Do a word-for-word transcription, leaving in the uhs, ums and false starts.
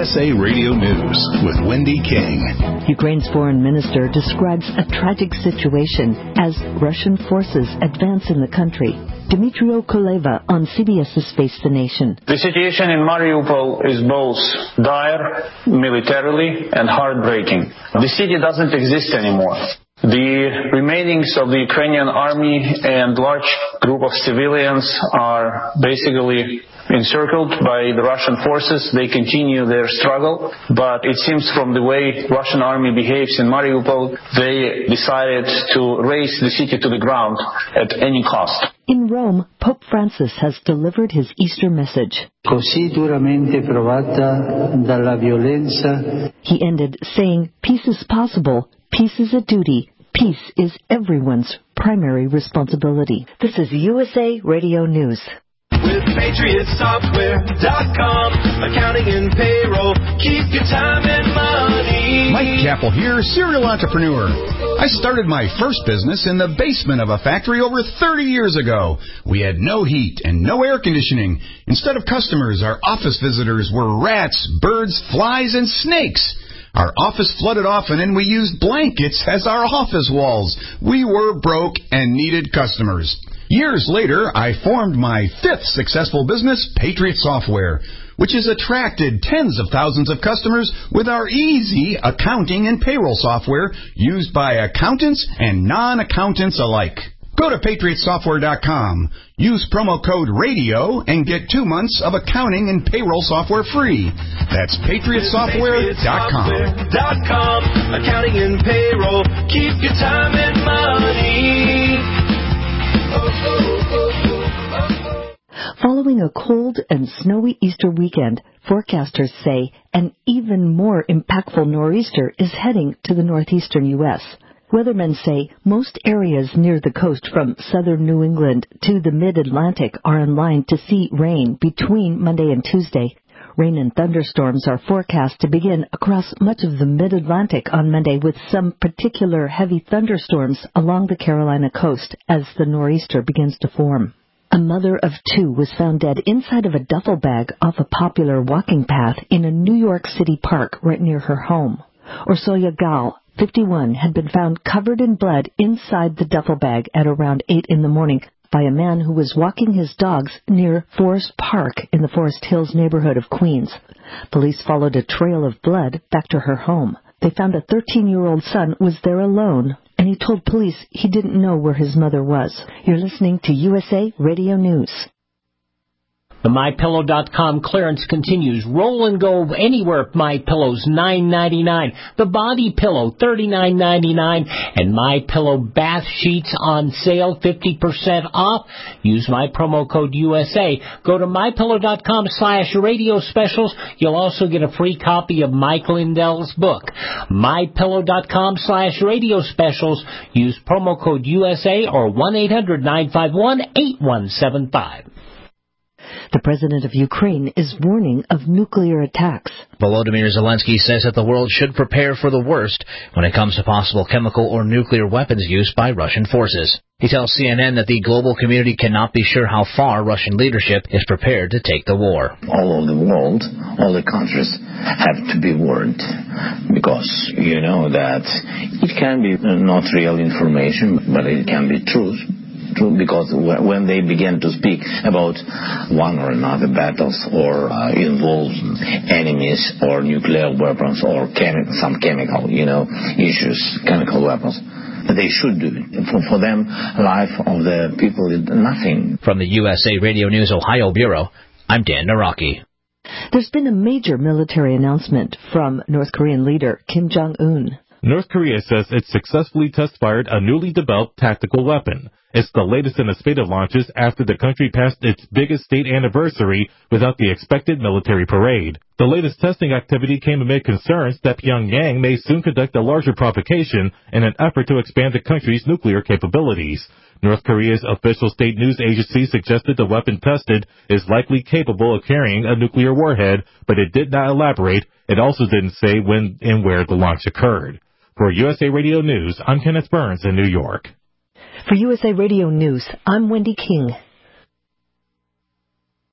S A Radio News with Wendy King. Ukraine's foreign minister describes a tragic situation as Russian forces advance in the country. Dmitry Kuleva on C B S's Face the Nation. The situation in Mariupol is both dire militarily and heartbreaking. The city doesn't exist anymore. The remainings of the Ukrainian army and large group of civilians are basically encircled by the Russian forces. They continue their struggle, but it seems from the way Russian army behaves in Mariupol, they decided to raze the city to the ground at any cost. In Rome, Pope Francis has delivered his Easter message. Così duramente provata dalla violenza. He ended saying, "Peace is possible. Peace is a duty. Peace is everyone's primary responsibility." This is U S A Radio News. With Patriot Software dot com, accounting and payroll, keep your time and money. Mike Chappell here, serial entrepreneur. I started my first business in the basement of a factory over thirty years ago. We had no heat and no air conditioning. Instead of customers, our office visitors were rats, birds, flies, and snakes. Our office flooded often, and we used blankets as our office walls. We were broke and needed customers. Years later, I formed my fifth successful business, Patriot Software, which has attracted tens of thousands of customers with our easy accounting and payroll software used by accountants and non-accountants alike. Go to Patriot Software dot com, use promo code RADIO, and get two months of accounting and payroll software free. That's Patriot Software dot com. Accounting and payroll, keep your time and money. Following a cold and snowy Easter weekend, forecasters say an even more impactful nor'easter is heading to the northeastern U S Weathermen say most areas near the coast from southern New England to the mid-Atlantic are in line to see rain between Monday and Tuesday. Rain and thunderstorms are forecast to begin across much of the mid-Atlantic on Monday, with some particular heavy thunderstorms along the Carolina coast as the nor'easter begins to form. A mother of two was found dead inside of a duffel bag off a popular walking path in a New York City park right near her home. Ursolia Gal, fifty-one, had been found covered in blood inside the duffel bag at around eight in the morning by a man who was walking his dogs near Forest Park in the Forest Hills neighborhood of Queens. Police followed a trail of blood back to her home. They found a thirteen-year-old son was there alone, and he told police he didn't know where his mother was. You're listening to U S A Radio News. The My Pillow dot com clearance continues. Roll and go anywhere. MyPillow's nine ninety-nine. The Body Pillow thirty-nine ninety-nine, and MyPillow bath sheets on sale fifty percent off. Use my promo code U S A. Go to My Pillow dot com slash radio specials. You'll also get a free copy of Mike Lindell's book. My Pillow dot com slash radio specials. Use promo code U S A or one eight hundred nine five one eight one seven five. The president of Ukraine is warning of nuclear attacks. Volodymyr Zelensky says that the world should prepare for the worst when it comes to possible chemical or nuclear weapons use by Russian forces. He tells C N N that the global community cannot be sure how far Russian leadership is prepared to take the war. All over the world, all the countries have to be warned, because you know that it can be not real information, but it can be truth. True, because when they begin to speak about one or another battles or uh, involve enemies or nuclear weapons or chemi- some chemical, you know, issues, chemical weapons, they should do it. For, for them, life of the people is nothing. From the U S A Radio News Ohio Bureau, I'm Dan Naraki. There's been a major military announcement from North Korean leader Kim Jong-un. North Korea says it successfully test-fired a newly developed tactical weapon. It's the latest in a spate of launches after the country passed its biggest state anniversary without the expected military parade. The latest testing activity came amid concerns that Pyongyang may soon conduct a larger provocation in an effort to expand the country's nuclear capabilities. North Korea's official state news agency suggested the weapon tested is likely capable of carrying a nuclear warhead, but it did not elaborate. It also didn't say when and where the launch occurred. For U S A Radio News, I'm Kenneth Burns in New York. For U S A Radio News, I'm Wendy King.